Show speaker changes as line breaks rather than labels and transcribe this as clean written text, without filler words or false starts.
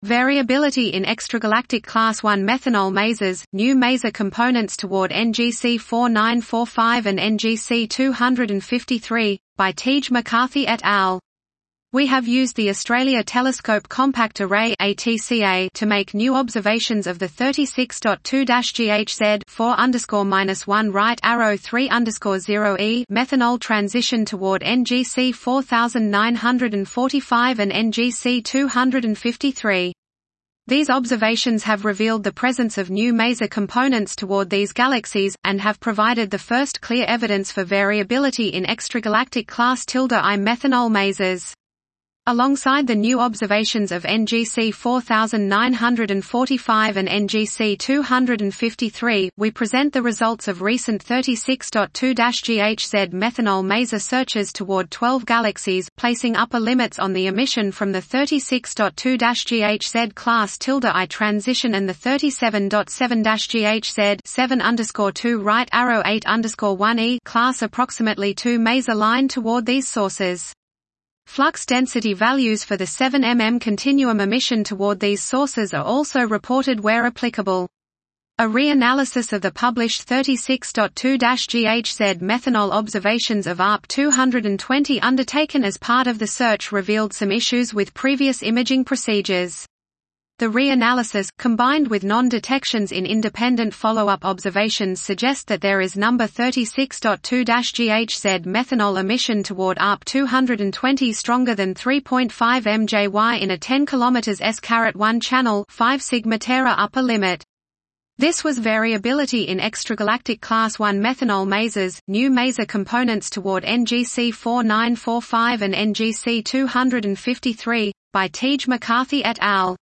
Variability in extragalactic Class I methanol masers, new maser components toward NGC 4945 and NGC 253, by Tej McCarthy et al. We have used the Australia Telescope Compact Array (ATCA) to make new observations of the 36.2-GHZ 4_-1 right arrow 3_0 methanol transition toward NGC 4945 and NGC 253. These observations have revealed the presence of new maser components toward these galaxies, and have provided the first clear evidence for variability in extragalactic class I methanol masers. Alongside the new observations of NGC 4945 and NGC 253, we present the results of recent 36.2-GHZ methanol maser searches toward 12 galaxies, placing upper limits on the emission from the 36.2-GHZ class I transition and the 37.7-GHZ 7_2 right arrow 8_1 class approximately 2 maser line toward these sources. Flux density values for the 7 mm continuum emission toward these sources are also reported where applicable. A reanalysis of the published 36.2-GHZ methanol observations of ARP 220 undertaken as part of the search revealed some issues with previous imaging procedures. The reanalysis, combined with non-detections in independent follow-up observations, suggest that there is number 36.2-GHZ methanol emission toward ARP 220 stronger than 3.5 mJy in a 10 km S-1 channel 5 sigma Tera upper limit. This was variability in extragalactic Class I methanol masers, new maser components toward NGC 4945 and NGC 253, by Tej McCarthy et al.